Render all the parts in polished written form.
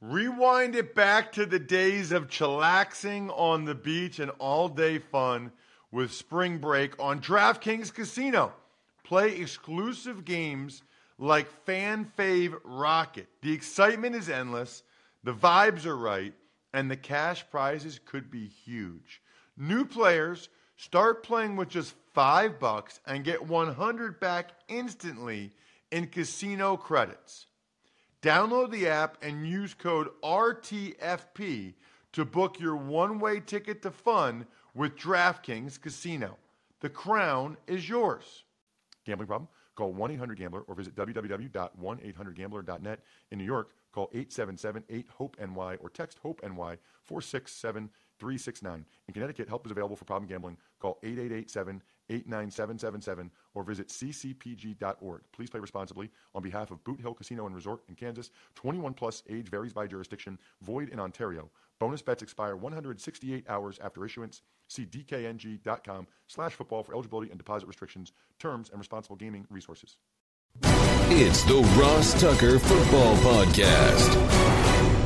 Rewind it back to the days of chillaxing on the beach and all-day fun with spring break on DraftKings Casino. Play exclusive games like Fan Fave Rocket. The excitement is endless, the vibes are right, and the cash prizes could be huge. New players start playing with just $5 and get $100 back instantly in casino credits. Download the app and use code RTFP to book your one-way ticket to fun with DraftKings Casino. The crown is yours. Gambling problem? Call 1-800-GAMBLER or visit www.1800gambler.net. In New York, call 877-8-HOPE-NY or text HOPE-NY 467-369. In Connecticut, help is available for problem gambling. Call 888-7-897-7777 or visit ccpg.org. Please play responsibly. On behalf of Boot Hill Casino and Resort in Kansas, 21 plus, age varies by jurisdiction, void in Ontario. Bonus bets expire 168 hours after issuance. See dkng.com/football for eligibility and deposit restrictions, terms, and responsible gaming resources. It's the Ross Tucker Football Podcast.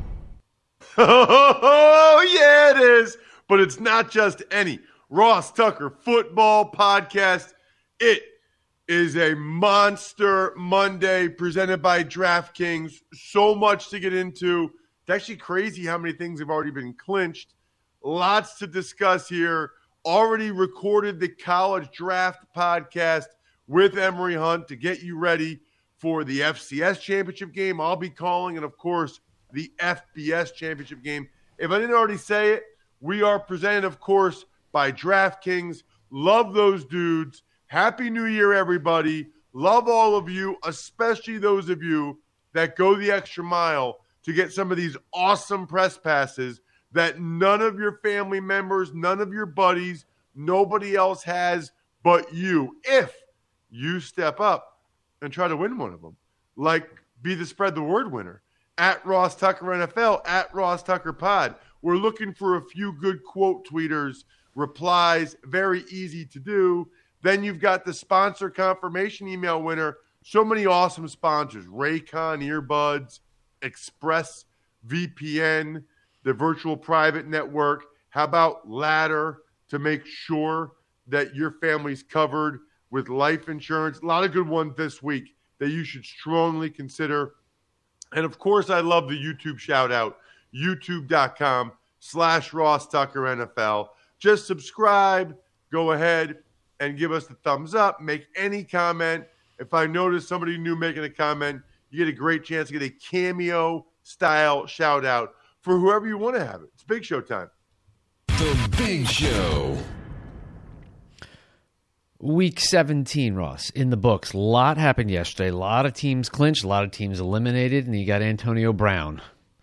Oh, yeah, it is. But it's not just any Ross Tucker Football Podcast. It is a Monster Monday presented by DraftKings. So much to get into. It's actually crazy how many things have already been clinched. Lots to discuss here. Already recorded the College Draft Podcast with Emory Hunt to get you ready for the FCS Championship game. I'll be calling, and of course, the FBS Championship game. If I didn't already say it, we are presented, of course, by DraftKings. Love those dudes. Happy New Year, everybody. Love all of you, especially those of you that go the extra mile to get some of these awesome press passes that none of your family members, none of your buddies, nobody else has but you. If you step up and try to win one of them, like be the spread the word winner at Ross Tucker NFL, at Ross Tucker Pod. We're looking for a few good quote tweeters, replies, very easy to do. Then you've got the sponsor confirmation email winner. So many awesome sponsors: Raycon earbuds, Express VPN, the virtual private network. How about Ladder to make sure that your family's covered with life insurance? A lot of good ones this week that you should strongly consider. And of course, I love the YouTube shout out, youtube.com/Ross Tucker NFL. Just subscribe, go ahead and give us the thumbs up, make any comment. If I notice somebody new making a comment, you get a great chance to get a cameo style shout out for whoever you want to have it. It's Big Show time. The Big Show. Week 17, Ross, in the books. A lot happened yesterday. A lot of teams clinched, a lot of teams eliminated, and you got Antonio Brown.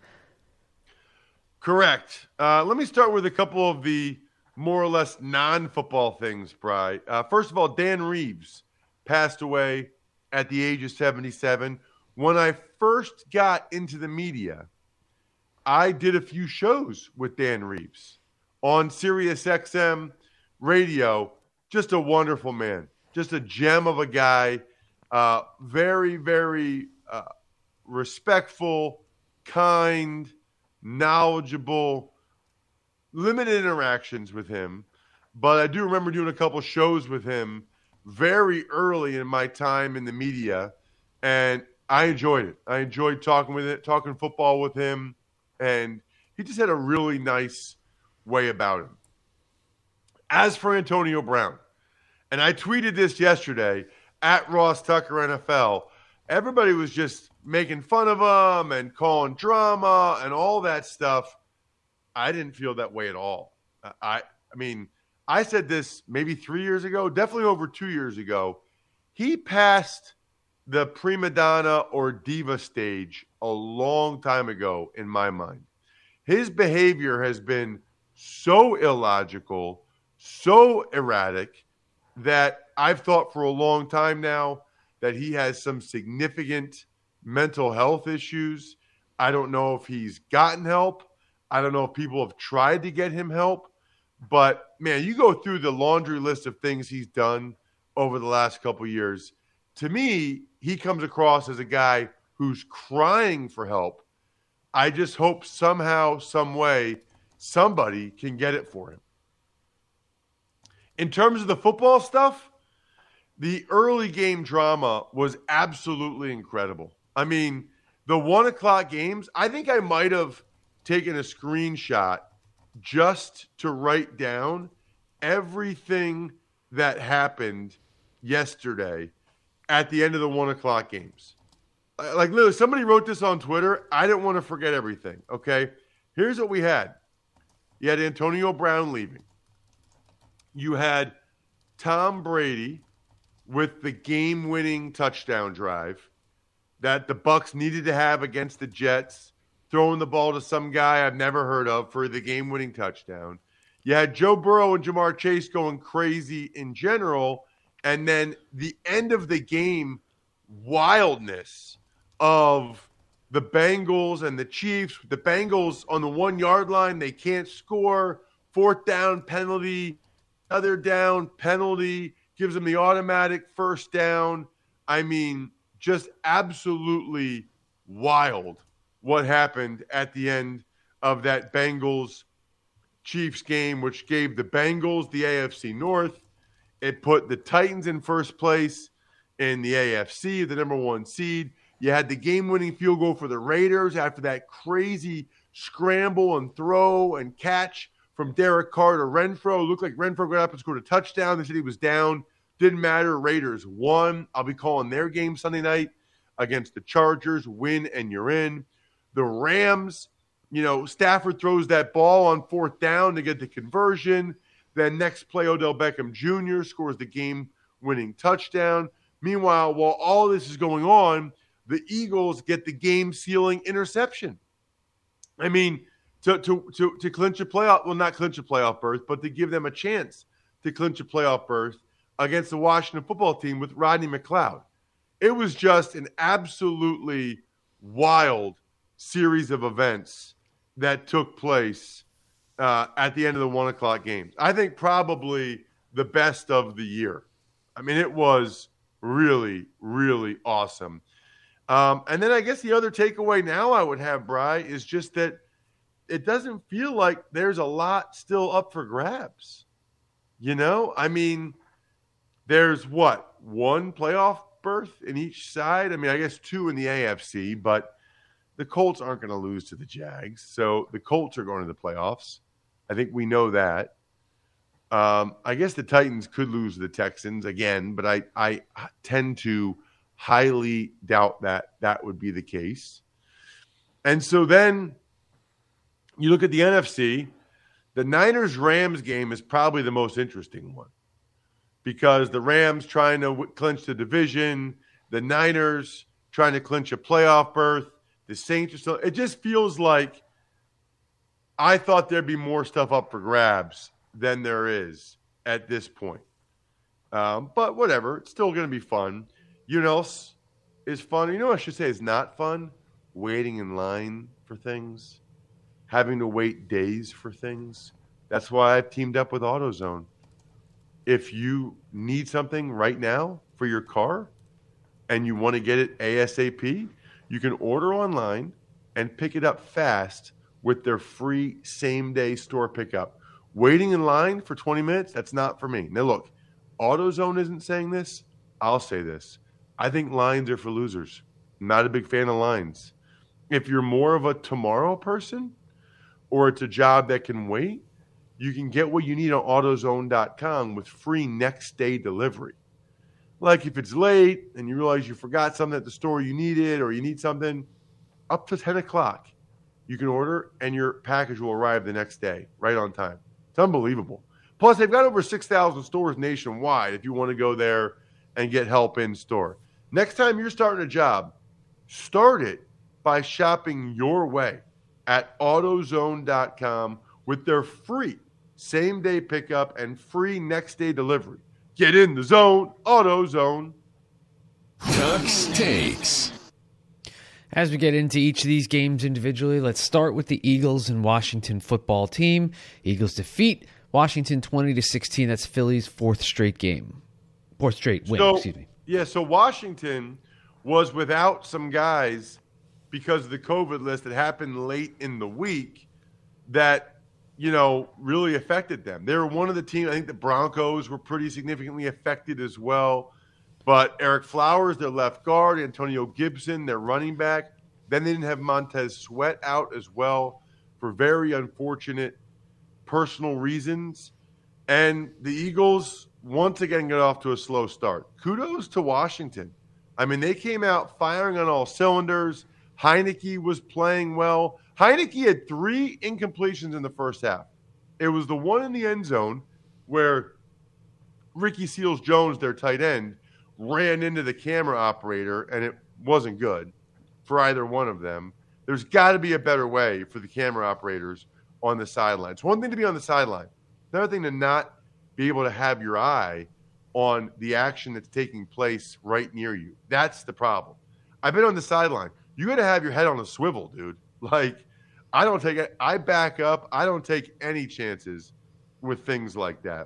Correct. Let me start with a couple of the more or less non-football things, Bri. First of all, Dan Reeves passed away at the age of 77. When I first got into the media, I did a few shows with Dan Reeves on Sirius XM radio. Just a wonderful man, just a gem of a guy, very, very respectful, kind, knowledgeable, limited interactions with him. But I do remember doing a couple shows with him very early in my time in the media, and I enjoyed it. I enjoyed talking football with him, and he just had a really nice way about him. As for Antonio Brown, and I tweeted this yesterday at Ross Tucker NFL, everybody was just making fun of him and calling drama and all that stuff. I didn't feel that way at all. I mean, I said this maybe 3 years ago, definitely over 2 years ago. He passed the prima donna or diva stage a long time ago in my mind. His behavior has been so illogical, so erratic, that I've thought for a long time now that he has some significant mental health issues. I don't know if he's gotten help. I don't know if people have tried to get him help. But, man, you go through the laundry list of things he's done over the last couple of years. To me, he comes across as a guy who's crying for help, I just hope somehow, some way, somebody can get it for him. In terms of the football stuff, the early game drama was absolutely incredible. I mean, the 1 o'clock games, I think I might have taken a screenshot just to write down everything that happened yesterday at the end of the 1 o'clock games. Like, literally, somebody wrote this on Twitter. I didn't want to forget everything, okay? Here's what we had. You had Antonio Brown leaving. You had Tom Brady with the game-winning touchdown drive that the Bucs needed to have against the Jets, throwing the ball to some guy I've never heard of for the game-winning touchdown. You had Joe Burrow and Jamar Chase going crazy in general, and then the end of the game wildness of the Bengals and the Chiefs. The Bengals on the 1 yard line, they can't score. 4th down penalty, other down penalty, gives them the automatic first down. I mean, just absolutely wild what happened at the end of that Bengals-Chiefs game, which gave the Bengals the AFC North. It put the Titans in first place in the AFC, the number 1 seed. You had the game-winning field goal for the Raiders after that crazy scramble and throw and catch from Derek Carr to Renfro. It looked like Renfro got up and scored a touchdown. They said he was down. Didn't matter. Raiders won. I'll be calling their game Sunday night against the Chargers. Win and you're in. The Rams, Stafford throws that ball on 4th down to get the conversion. Then next play, Odell Beckham Jr. scores the game-winning touchdown. Meanwhile, while all this is going on, the Eagles get the game-sealing interception. I mean, to clinch a playoff, well, not clinch a playoff berth, but to give them a chance to clinch a playoff berth against the Washington football team with Rodney McLeod. It was just an absolutely wild series of events that took place at the end of the 1 o'clock games. I think probably the best of the year. I mean, it was really, really awesome. And then I guess the other takeaway now I would have, Bri, is just that it doesn't feel like there's a lot still up for grabs. I mean, there's what, 1 playoff berth in each side? I mean, I guess 2 in the AFC, but the Colts aren't going to lose to the Jags. So the Colts are going to the playoffs. I think we know that. I guess the Titans could lose to the Texans again, but I tend to highly doubt that would be the case. And so then you look at the NFC, the Niners-Rams game is probably the most interesting one because the Rams trying to clinch the division, the Niners trying to clinch a playoff berth, the Saints are still – it just feels like I thought there'd be more stuff up for grabs than there is at this point. But whatever, it's still going to be fun. You know else is fun? You know what I should say is not fun? Waiting in line for things. Having to wait days for things. That's why I've teamed up with AutoZone. If you need something right now for your car and you want to get it ASAP, you can order online and pick it up fast with their free same-day store pickup. Waiting in line for 20 minutes, that's not for me. Now, look, AutoZone isn't saying this. I'll say this. I think lines are for losers. I'm not a big fan of lines. If you're more of a tomorrow person or it's a job that can wait, you can get what you need on AutoZone.com with free next-day delivery. Like if it's late and you realize you forgot something at the store you needed or you need something, up to 10 o'clock, you can order and your package will arrive the next day, right on time. It's unbelievable. Plus, they've got over 6,000 stores nationwide if you want to go there and get help in store. Next time you're starting a job, start it by shopping your way at AutoZone.com with their free same-day pickup and free next-day delivery. Get in the zone, AutoZone. Tux Takes. As we get into each of these games individually, let's start with the Eagles and Washington football team. Eagles defeat Washington 20-16. That's Philly's fourth straight win, excuse me. Yeah, so Washington was without some guys because of the COVID list that happened late in the week that, really affected them. They were one of the teams. I think the Broncos were pretty significantly affected as well. But Eric Flowers, their left guard, Antonio Gibson, their running back. Then they didn't have Montez Sweat out as well for very unfortunate personal reasons. And the Eagles once again got off to a slow start. Kudos to Washington. I mean, they came out firing on all cylinders. Heineke was playing well. Heineke had 3 incompletions in the first half. It was the one in the end zone where Ricky Seals-Jones, their tight end, ran into the camera operator, and it wasn't good for either one of them. There's got to be a better way for the camera operators on the sideline. It's one thing to be on the sideline. Another thing to not be able to have your eye on the action that's taking place right near you. That's the problem. I've been on the sideline. You got to have your head on a swivel, dude. Like, I don't take it. I back up. I don't take any chances with things like that.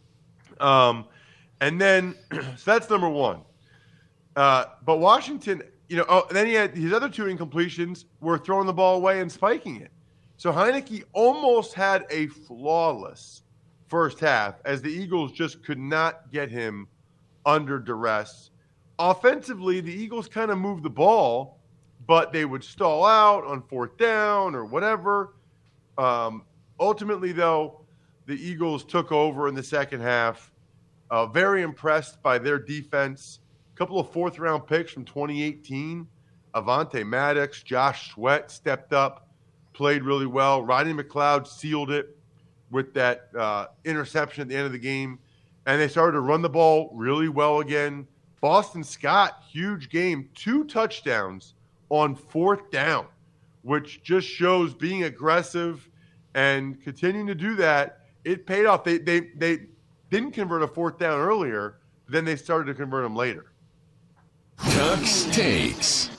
And then, so that's number one. But Washington, then he had his other 2 incompletions were throwing the ball away and spiking it. So Heineke almost had a flawless first half as the Eagles just could not get him under duress. Offensively, the Eagles kind of moved the ball, but they would stall out on 4th down or whatever. Ultimately, though, the Eagles took over in the second half. Very impressed by their defense. A couple of 4th-round picks from 2018. Avonte Maddox, Josh Sweat stepped up, played really well. Rodney McLeod sealed it with that interception at the end of the game. And they started to run the ball really well again. Boston Scott, huge game, 2 touchdowns on 4th down, which just shows being aggressive and continuing to do that. It paid off. They didn't convert a 4th down earlier, but then they started to convert them later. Ducks Takes.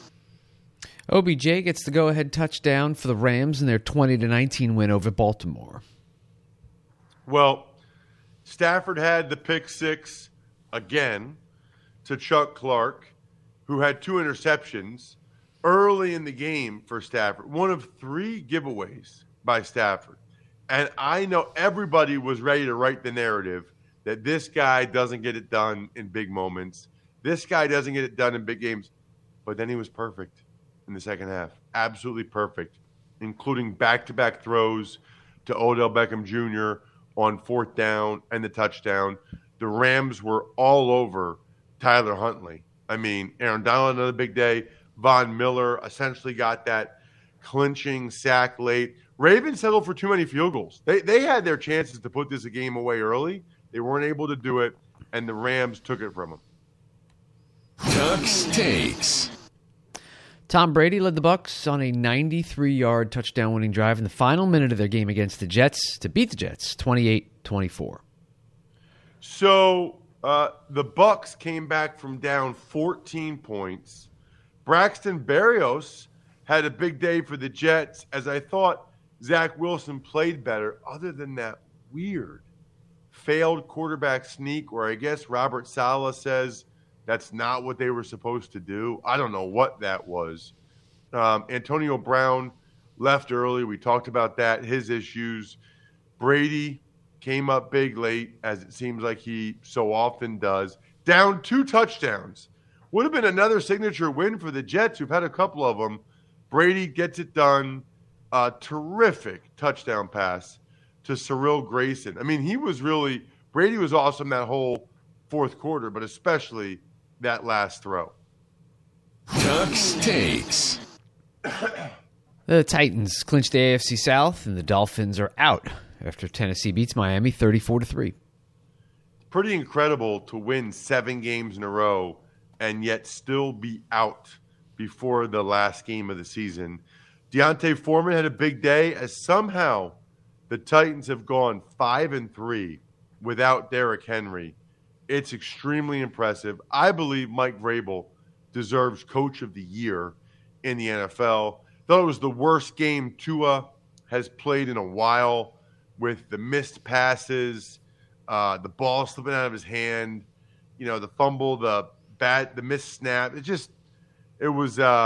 OBJ gets the go-ahead touchdown for the Rams in their 20-19 win over Baltimore. Well, Stafford had the pick 6 again to Chuck Clark, who had 2 interceptions early in the game for Stafford. One of 3 giveaways by Stafford. And I know everybody was ready to write the narrative that this guy doesn't get it done in big moments. This guy doesn't get it done in big games. But then he was perfect in the second half. Absolutely perfect, including back-to-back throws to Odell Beckham Jr. on 4th down and the touchdown. The Rams were all over Tyler Huntley. I mean, Aaron Donald, another big day. Von Miller essentially got that clinching sack late. Ravens settled for too many field goals. They had their chances to put this game away early. They weren't able to do it, and the Rams took it from them. Ducks Takes. Tom Brady led the Bucs on a 93-yard touchdown-winning drive in the final minute of their game against the Jets to beat the Jets 28-24. So the Bucs came back from down 14 points. Braxton Berrios had a big day for the Jets, as I thought Zach Wilson played better, other than that weird failed quarterback sneak where I guess Robert Saleh says that's not what they were supposed to do. I don't know what that was. Antonio Brown left early. We talked about that, his issues. Brady came up big late, as it seems like he so often does. Down 2 touchdowns. Would have been another signature win for the Jets, who've had a couple of them. Brady gets it done. A terrific touchdown pass to Cyril Grayson. I mean, Brady was awesome that whole 4th quarter, but especially that last throw. Ducks Takes. The Titans clinched the AFC South, and the Dolphins are out after Tennessee beats Miami 34-3. Pretty incredible to win 7 games in a row and yet still be out before the last game of the season. Deontay Foreman had a big day, as somehow the Titans have gone 5-3 without Derrick Henry. It's extremely impressive. I believe Mike Vrabel deserves Coach of the Year in the NFL. Thought it was the worst game Tua has played in a while, with the missed passes, the ball slipping out of his hand, the fumble, the missed snap. It was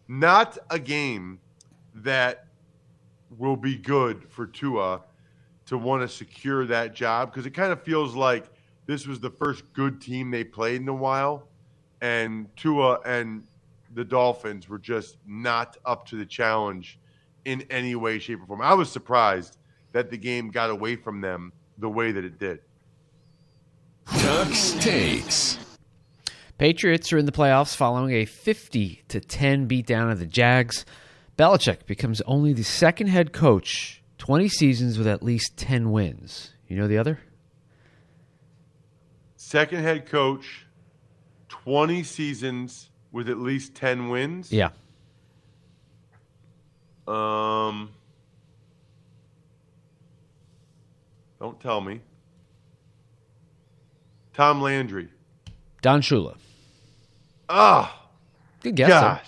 not a game that will be good for Tua to want to secure that job, because it kind of feels like this was the first good team they played in a while, and Tua and the Dolphins were just not up to the challenge in any way, shape, or form. I was surprised that the game got away from them the way that it did. Ducks Takes. Patriots are in the playoffs following a 50-10 beatdown of the Jags. Belichick becomes only the second head coach 20 seasons with at least 10 wins. You know the other? Second head coach, 20 seasons with at least 10 wins? Yeah. Don't tell me. Tom Landry. Don Shula. Ah, Good guess. gosh.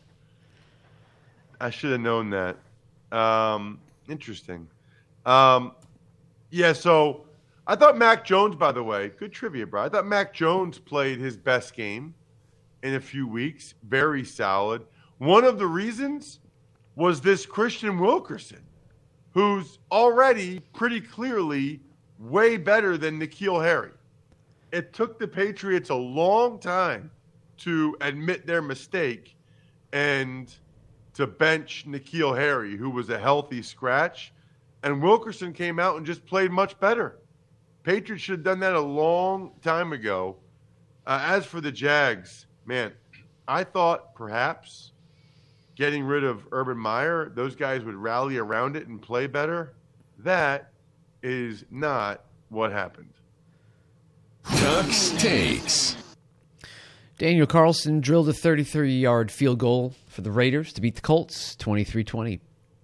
I should have known that. Interesting. Yeah, so I thought Mac Jones, by the way, good trivia, bro. I thought Mac Jones played his best game in a few weeks. Very solid. One of the reasons was this Christian Wilkerson, who's already pretty clearly way better than N'Keal Harry. It took the Patriots a long time to admit their mistake and to bench N'Keal Harry, who was a healthy scratch. And Wilkerson came out and just played much better. Patriots should have done that a long time ago. As for the Jags, man, I thought perhaps getting rid of Urban Meyer, those guys would rally around it and play better. That is not what happened. Ducks Takes. Daniel Carlson drilled a 33-yard field goal for the Raiders to beat the Colts 23-20.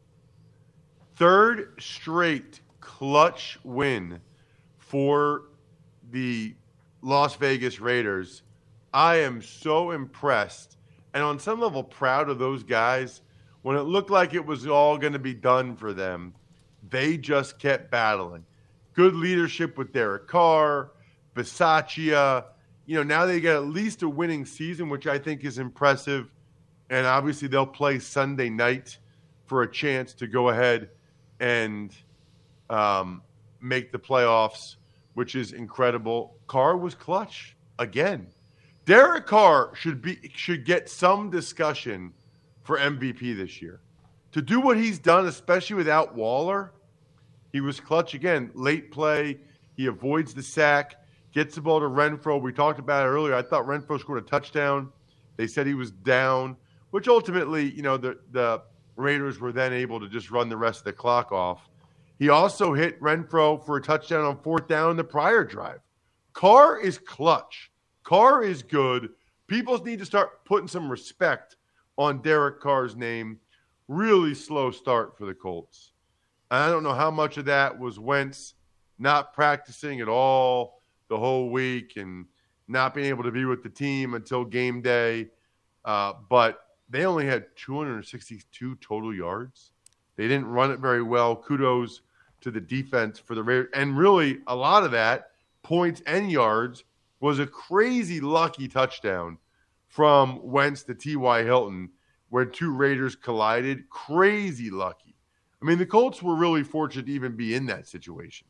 Third straight clutch win for the Las Vegas Raiders. I am so impressed and on some level proud of those guys. When it looked like it was all going to be done for them, they just kept battling. Good leadership with Derek Carr, Bisaccia. You know, now they get at least a winning season, which I think is impressive. And obviously they'll play Sunday night for a chance to go ahead and make the playoffs, which is incredible. Carr was clutch again. Derek Carr should get some discussion for MVP this year. To do what he's done, especially without Waller, he was clutch again. Late play, he avoids the sack, gets the ball to Renfrow. We talked about it earlier. I thought Renfrow scored a touchdown. They said he was down, which ultimately, you know, the Raiders were then able to just run the rest of the clock off. He also hit Renfrow for a touchdown on fourth down in the prior drive. Carr is clutch. Carr is good. People need to start putting some respect on Derek Carr's name. Really slow start for the Colts. And I don't know how much of that was Wentz not practicing at all the whole week and not being able to be with the team until game day. But they only had 262 total yards. They didn't run it very well. Kudos to the defense for the Raiders. And really, a lot of that, points and yards, was a crazy lucky touchdown from Wentz to T.Y. Hilton where two Raiders collided. Crazy lucky. I mean, the Colts were really fortunate to even be in that situation.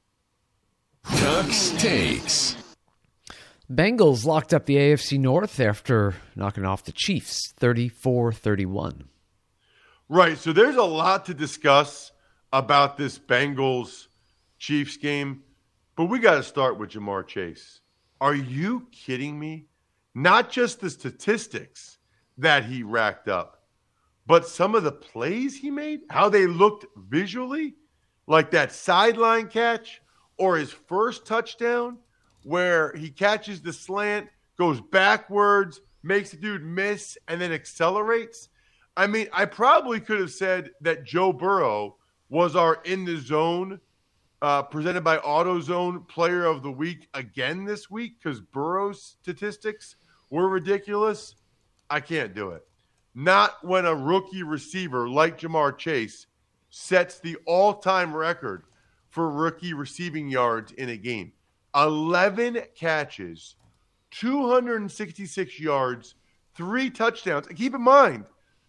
Ducks Takes. Bengals locked up the AFC North after knocking off the Chiefs 34-31. Right, so there's a lot to discuss about this Bengals-Chiefs game, but we got to start with Ja'Marr Chase. Are you kidding me? Not just the statistics that he racked up, but some of the plays he made, how they looked visually, like that sideline catch or his first touchdown where he catches the slant, goes backwards, makes the dude miss, and then accelerates. I mean, I probably could have said that Joe Burrow was our in the zone presented by AutoZone Player of the Week again this week because Burrow's statistics were ridiculous. I can't do it. Not when a rookie receiver like Ja'Marr Chase sets the all-time record for rookie receiving yards in a game. 11 catches, 266 yards, 3 touchdowns. And keep in mind,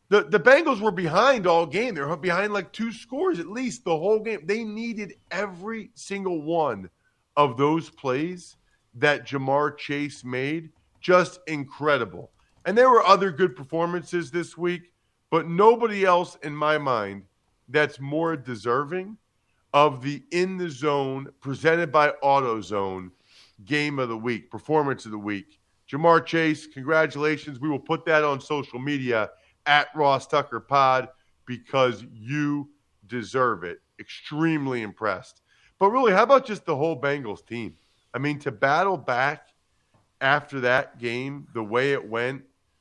The Bengals were behind all game. They were behind like 2 scores at least the whole game. They needed every single one of those plays that Jamar Chase made. Just incredible. And there were other good performances this week, but nobody else in my mind that's more deserving of the In the Zone presented by AutoZone game of the week, performance of the week. Jamar Chase, congratulations. We will put that on social media at Ross Tucker Pod because you deserve it. Extremely impressed. But really, how about just the whole Bengals team? I mean, to battle back after that game, the way it went,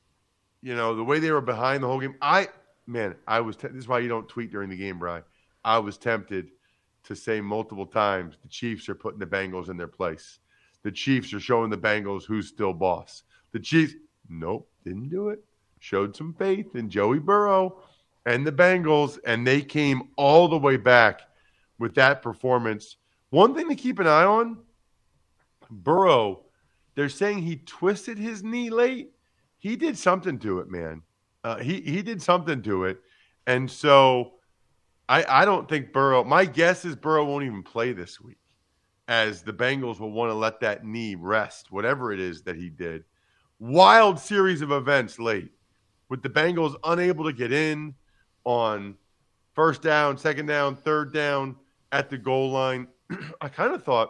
the way they were behind the whole game. This is why you don't tweet during the game, Brian. I was tempted to say multiple times the Chiefs are putting the Bengals in their place. The Chiefs are showing the Bengals who's still boss. The Chiefs, nope, didn't do it. Showed some faith in Joey Burrow and the Bengals, and they came all the way back with that performance. One thing to keep an eye on, Burrow, they're saying he twisted his knee late. He did something to it, man. He did something to it. And so I don't think Burrow – my guess is Burrow won't even play this week as the Bengals will want to let that knee rest, whatever it is that he did. Wild series of events late with the Bengals unable to get in on first down, second down, third down at the goal line. I kind of thought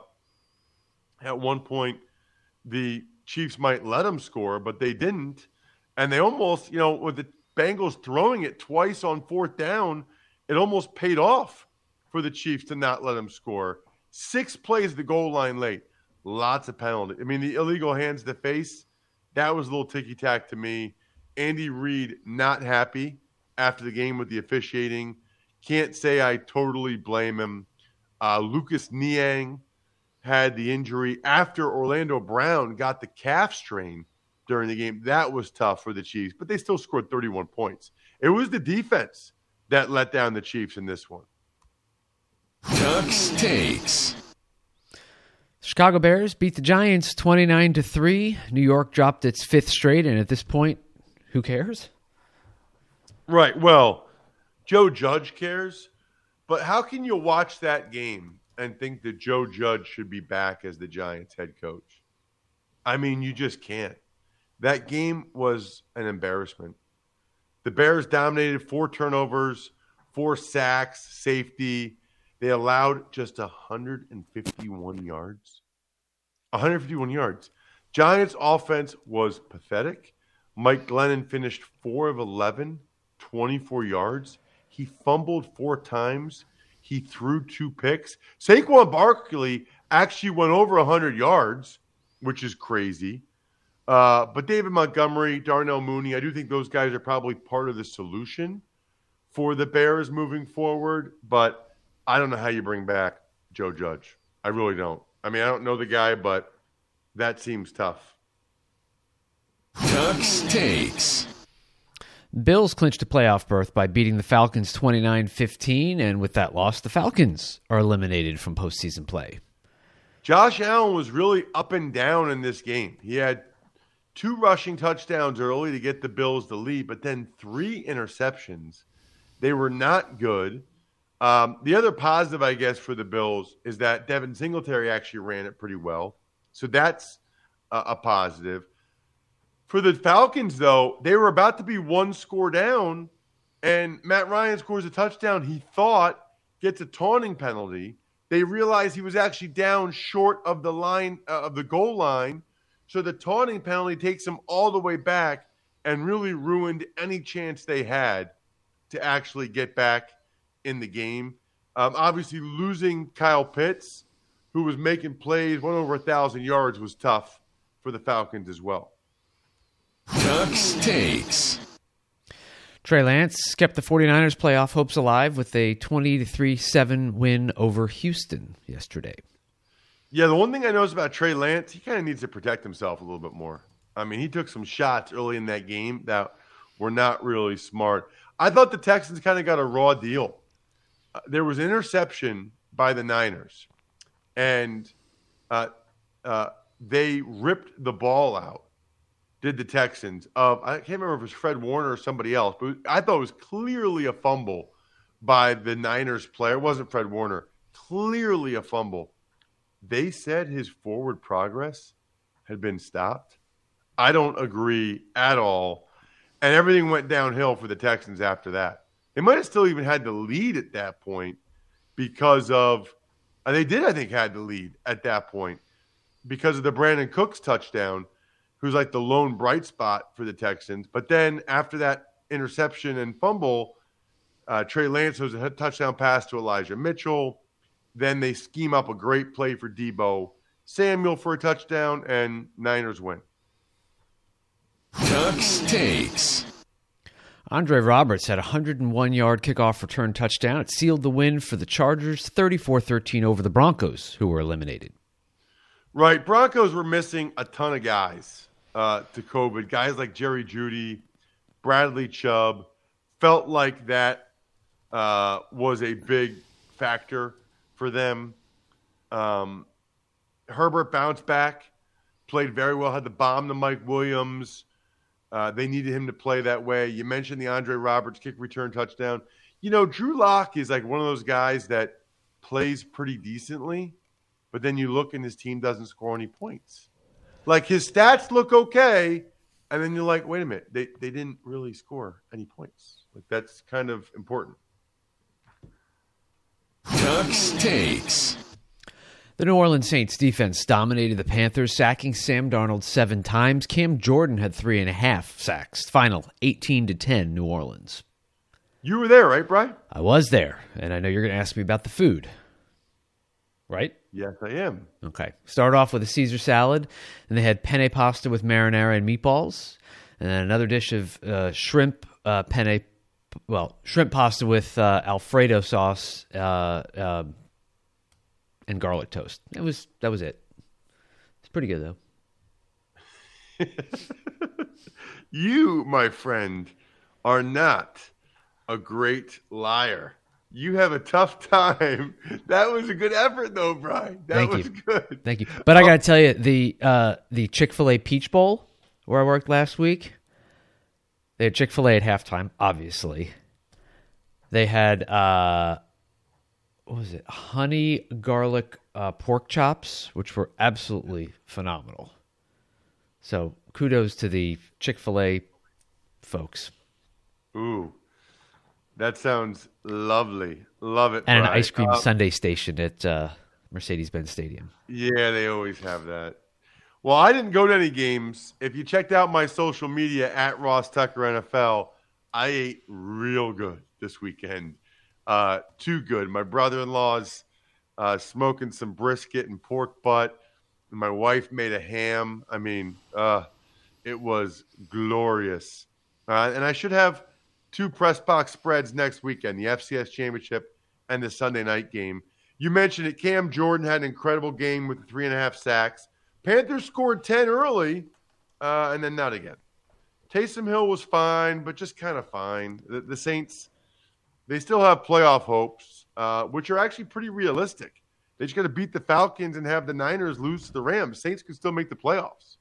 at one point the Chiefs might let them score, but they didn't. And they almost, with the Bengals throwing it twice on fourth down, it almost paid off for the Chiefs to not let them score. 6 plays at the goal line late. Lots of penalty. I mean, the illegal hands to the face, that was a little ticky-tack to me. Andy Reid not happy after the game with the officiating. Can't say I totally blame him. Lucas Niang had the injury after Orlando Brown got the calf strain during the game. That was tough for the Chiefs, but they still scored 31 points. It was the defense that let down the Chiefs in this one. Tuck's Takes. Chicago Bears beat the Giants 29-3. New York dropped its 5th straight, and at this point, who cares? Right. Well, Joe Judge cares, but how can you watch that game and think that Joe Judge should be back as the Giants head coach? I mean, you just can't. That game was an embarrassment. The Bears dominated 4 turnovers, 4 sacks, safety. They allowed just 151 yards. 151 yards. Giants' offense was pathetic. Mike Glennon finished 4 of 11, 24 yards. He fumbled 4 times. He threw 2 picks. Saquon Barkley actually went over 100 yards, which is crazy. But David Montgomery, Darnell Mooney, I do think those guys are probably part of the solution for the Bears moving forward. But I don't know how you bring back Joe Judge. I really don't. I mean, I don't know the guy, but that seems tough. Tuck's Takes. Bills clinched a playoff berth by beating the Falcons 29-15, and with that loss, the Falcons are eliminated from postseason play. Josh Allen was really up and down in this game. He had 2 rushing touchdowns early to get the Bills the lead, but then 3 interceptions. They were not good. The other positive, I guess, for the Bills is that Devin Singletary actually ran it pretty well. So that's a positive. For the Falcons, though, they were about to be 1 score down, and Matt Ryan scores a touchdown he thought gets a taunting penalty. They realized he was actually down short of the line of the goal line, so the taunting penalty takes him all the way back and really ruined any chance they had to actually get back in the game. Obviously, losing Kyle Pitts, who was making plays, went over 1,000 yards, was tough for the Falcons as well. Tuck's Takes. Trey Lance kept the 49ers playoff hopes alive with a 20-3-7 win over Houston yesterday. Yeah, the one thing I noticed about Trey Lance, he kind of needs to protect himself a little bit more. I mean, he took some shots early in that game that were not really smart. I thought the Texans kind of got a raw deal. There was an interception by the Niners, and they ripped the ball out. did the Texans. I can't remember if it was Fred Warner or somebody else, but I thought it was clearly a fumble by the Niners player. It wasn't Fred Warner. Clearly a fumble. They said his forward progress had been stopped. I don't agree at all. And everything went downhill for the Texans after that. They might have still even had the lead at that point because of they did, I think, had the lead at that point because of the Brandon Cooks touchdown, who's like the lone bright spot for the Texans. But then after that interception and fumble, Trey Lance was a touchdown pass to Elijah Mitchell. Then they scheme up a great play for Deebo Samuel for a touchdown, and Niners win. Ducks Takes. Andre Roberts had a 101-yard kickoff return touchdown. It sealed the win for the Chargers, 34-13 over the Broncos, who were eliminated. Right. Broncos were missing a ton of guys to COVID. Guys like Jerry Jeudy, Bradley Chubb. Felt like that was a big factor for them. Herbert bounced back, played very well, had the bomb to Mike Williams. They needed him to play that way. You mentioned the Andre Roberts kick return touchdown. You know, Drew Lock is like one of those guys that plays pretty decently, but then you look and his team doesn't score any points. Like his stats look okay, and then you're like, wait a minute, they didn't really score any points. Like that's kind of important. Ducks Takes. The New Orleans Saints defense dominated the Panthers, sacking Sam Darnold 7 times. Cam Jordan had 3.5 sacks. Final 18-10 New Orleans. You were there, right, Brian? I was there, and I know you're going to ask me about the food. Right? Yes, I am. Okay. Start off with a Caesar salad, and they had penne pasta with marinara and meatballs, and then another dish of shrimp pasta with Alfredo sauce and garlic toast. That was it. It's pretty good though. You, my friend, are not a great liar. You have a tough time. That was a good effort though, Brian. That was good. Thank you. But I got to tell you, the Chick-fil-A Peach Bowl where I worked last week, they had Chick-fil-A at halftime, obviously. They had what was it? Honey garlic pork chops, which were absolutely phenomenal. So kudos to the Chick-fil-A folks. Ooh, that sounds lovely. Love it. And Brian. an ice cream sundae station at Mercedes-Benz Stadium. Yeah, they always have that. Well, I didn't go to any games. If you checked out my social media at Ross Tucker NFL, I ate real good this weekend. Too good. My brother-in-law's smoking some brisket and pork butt. And my wife made a ham. I mean, it was glorious. And I should have 2 press box spreads next weekend, the FCS Championship and the Sunday night game. You mentioned it. Cam Jordan had an incredible game with 3.5 sacks. Panthers scored 10 early, and then not again. Taysom Hill was fine, but just kind of fine. The Saints, they still have playoff hopes, which are actually pretty realistic. They just got to beat the Falcons and have the Niners lose to the Rams. Saints can still make the playoffs.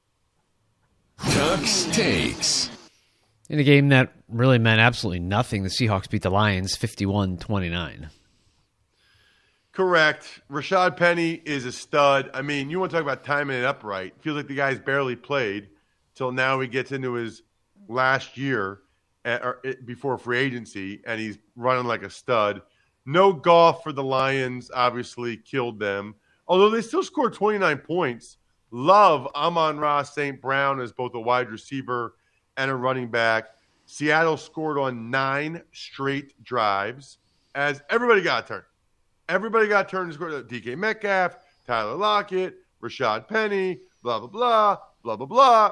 Ducks Takes. In a game that really meant absolutely nothing, the Seahawks beat the Lions 51-29. Correct. Rashad Penny is a stud. I mean, you want to talk about timing it up right. Feels like the guy's barely played till now he gets into his last year before free agency, and he's running like a stud. No Goff for the Lions, obviously killed them. Although they still scored 29 points. Love Amon-Ra St. Brown as both a wide receiver and a running back. Seattle scored on 9 straight drives as everybody got a turn. Everybody got turned to score. DK Metcalf, Tyler Lockett, Rashad Penny, blah, blah, blah, blah, blah, blah.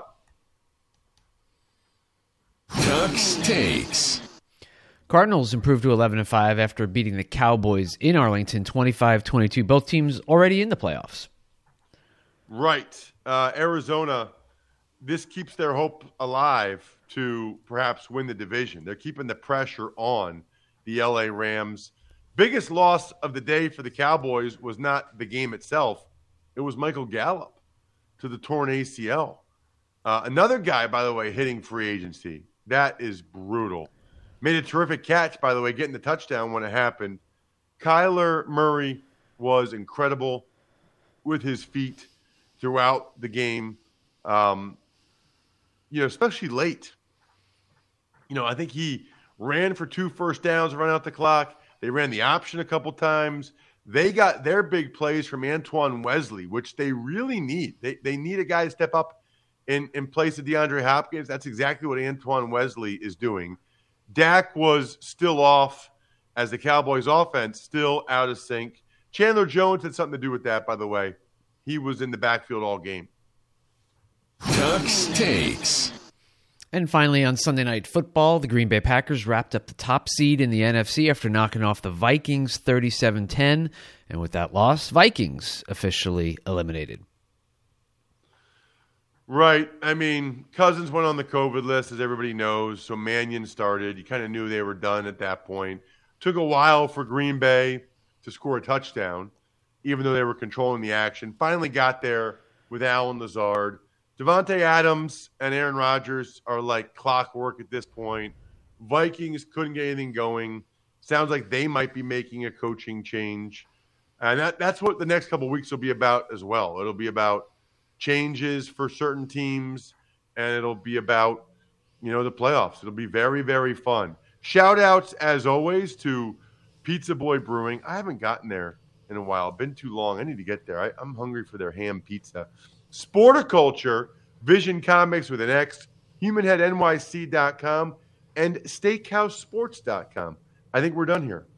Ducks Takes. Cardinals improved to 11-5 after beating the Cowboys in Arlington 25-22. Both teams already in the playoffs. Right. Arizona, this keeps their hope alive to perhaps win the division. They're keeping the pressure on the LA Rams. Biggest loss of the day for the Cowboys was not the game itself. It was Michael Gallup to the torn ACL. Another guy, by the way, hitting free agency. That is brutal. Made a terrific catch, by the way, getting the touchdown when it happened. Kyler Murray was incredible with his feet throughout the game, especially late. I think he ran for 2 first downs, run out the clock. They ran the option a couple times. They got their big plays from Antoine Wesley, which they really need. They need a guy to step up in place of DeAndre Hopkins. That's exactly what Antoine Wesley is doing. Dak was still off as the Cowboys' offense still out of sync. Chandler Jones had something to do with that, by the way. He was in the backfield all game. Ducks Takes. And finally, on Sunday Night Football, the Green Bay Packers wrapped up the top seed in the NFC after knocking off the Vikings 37-10. And with that loss, Vikings officially eliminated. Right. I mean, Cousins went on the COVID list, as everybody knows. So Mannion started. You kind of knew they were done at that point. Took a while for Green Bay to score a touchdown, even though they were controlling the action. Finally got there with Allen Lazard. Devontae Adams and Aaron Rodgers are like clockwork at this point. Vikings couldn't get anything going. Sounds like they might be making a coaching change. And that's what the next couple of weeks will be about as well. It'll be about changes for certain teams, and it'll be about, the playoffs. It'll be very, very fun. Shout outs, as always, to Pizza Boy Brewing. I haven't gotten there in a while. Been too long. I need to get there. I'm hungry for their ham pizza. Sporticulture, Vision Comics with an X, HumanHeadNYC.com, and SteakhouseSports.com. I think we're done here.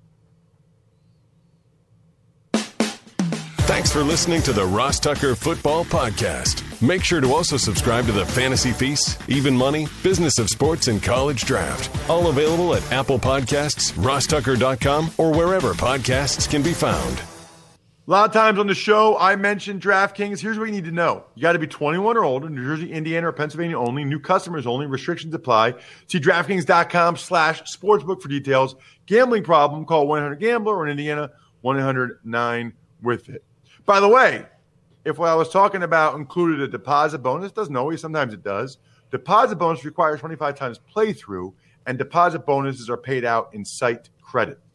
Thanks for listening to the Ross Tucker Football Podcast. Make sure to also subscribe to the Fantasy Feast, Even Money, Business of Sports, and College Draft. All available at Apple Podcasts, RossTucker.com, or wherever podcasts can be found. A lot of times on the show, I mentioned DraftKings. Here's what you need to know. You got to be 21 or older, New Jersey, Indiana, or Pennsylvania only. New customers only. Restrictions apply. See DraftKings.com/sportsbook for details. Gambling problem, call 1-800-GAMBLER, or in Indiana, 1-800-9-WITH-IT. By the way, if what I was talking about included a deposit bonus, doesn't always, sometimes it does. Deposit bonus requires 25 times playthrough, and deposit bonuses are paid out in site credit.